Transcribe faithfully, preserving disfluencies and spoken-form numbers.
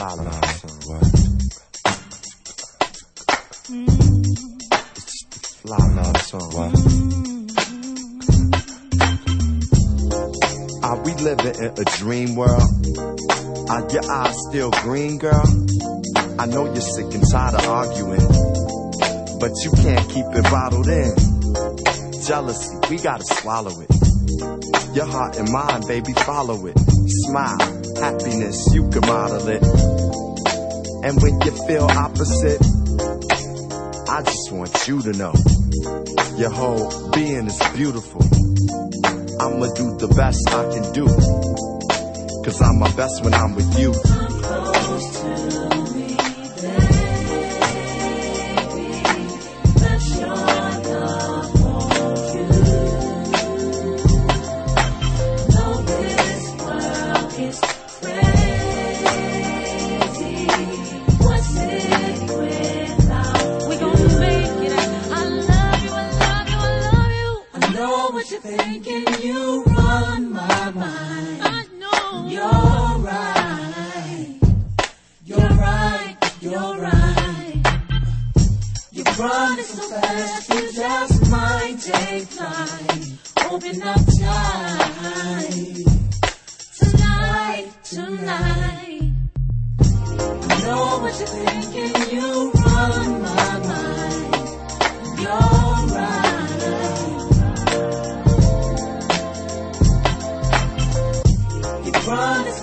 La la, what? La la song, what? Are we living in a dream world? Are your eyes still green, girl? I know you're sick and tired of arguing, but you can't keep it bottled in. Jealousy, we gotta swallow it. Your heart and mind, baby, follow it. Smile, happiness, you can model it. And when you feel opposite, I just want you to know your whole being is beautiful. I'ma do the best I can do, 'cause I'm my best when I'm with you. Come close to me, baby. Let your love hold you. Know this world is crazy. What's it without we gonna make it? I love you, I love you, I love you. I know what you're thinking, you run my mind. I know you're right, you're right, you're right. You run so fast, you just might take flight. Open up tight, tonight, tonight. I know what you're thinking, you run my mind. You're right. You run